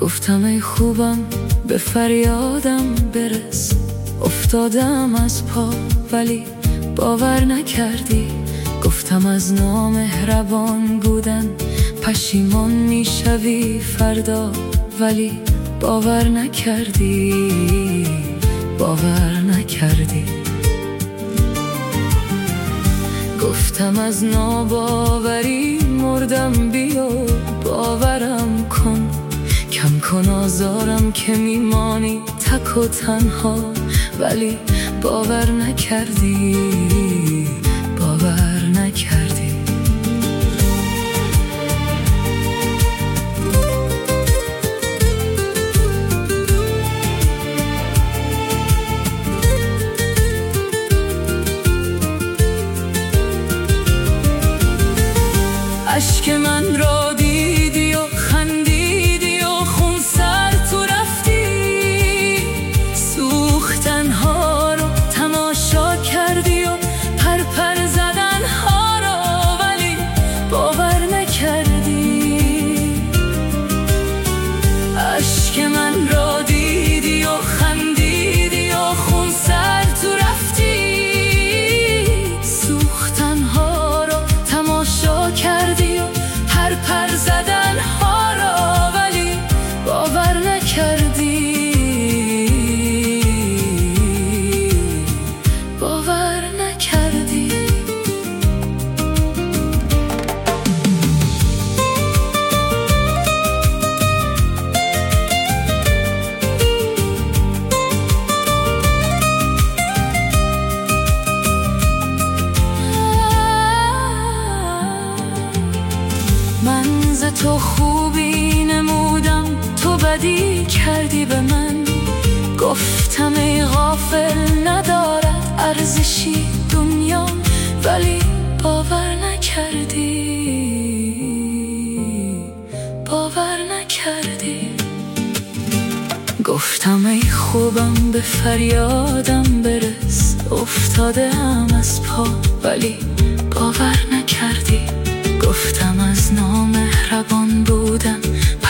گفتم ای خوبم به فریادم برس، افتادم از پا ولی باور نکردی. گفتم از نامهربان بودن پشیمان میشوی فردا، ولی باور نکردی، باور نکردی. گفتم از ناباوری مردم، بیا باورم کن، کم کن آزارم که میمانی تک و تنها، ولی باور نکردی، باور نکردی. اشک من را دیدی و خندیدی و خون سر تو رفتی، سوختنها رو تماشا کردی و پر زدنها رو، ولی باور نکردی. اشک من را دیدی و خندیدی و خون سر تو رفتی، سوختنها رو تماشا کردی و پر زدن ها را، ولی باور نکردی، باور نکردی. من ز تو خوبی نمودم، تو بدی کردی به من. گفتم ای غافل ندارد ارزشی دنیا، ولی باور نکردی، باور نکردی. گفتم ای خوبم به فریادم برس، افتادم از پا ولی باور نکردی. گفتم از نامهربان بودن